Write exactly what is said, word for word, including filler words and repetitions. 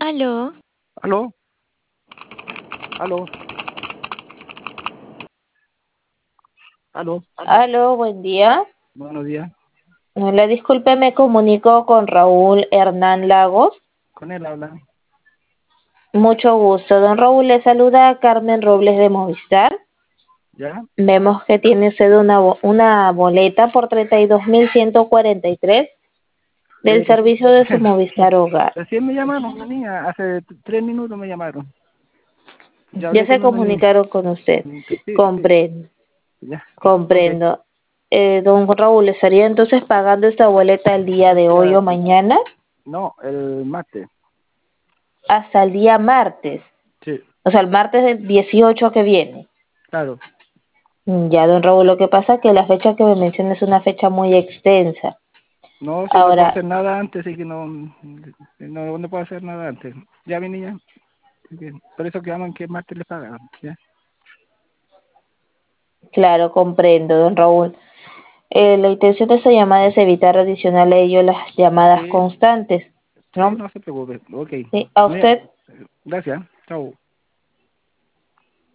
Aló. ¿Aló? ¿Aló? ¿Aló? Aló, buen día. Buenos días. Hola, disculpe, me comunico con Raúl Hernán Lagos. Con él habla. Mucho gusto. Don Raúl, le saluda a Carmen Robles de Movistar. ¿Ya? Vemos que tiene usted una, bo- una boleta por treinta y dos mil ciento cuarenta y tres Eh, del servicio de su Movistar Hogar. recién me llamaron, una niña, hace t- tres minutos me llamaron. Ya Ya hablé se con una niña. comunicaron con usted. Mm, Sí, sí, Comprendo, ya. Ok, comprendo. Eh, don Raúl, ¿estaría entonces pagando esta boleta el día de hoy ya. o mañana? No, el martes. Hasta el día martes. Sí, O sea, el martes del dieciocho que viene. claro. Mm, Ya, don Raúl, lo que pasa es que la fecha que me menciona es una fecha muy extensa. No, si no puedo Ahora, hacer nada antes, sí que no, no, no puedo hacer nada antes. Ya, mi niña. Así que por eso quedamos en que martes le pagan. ¿Ya? claro, comprendo, don Raúl. Eh, la intención de esta llamada es evitar adicional a ello las llamadas Sí, constantes, sí, ¿no? no se preocupe. Ok. Sí, a No, ya. usted Gracias. Chao.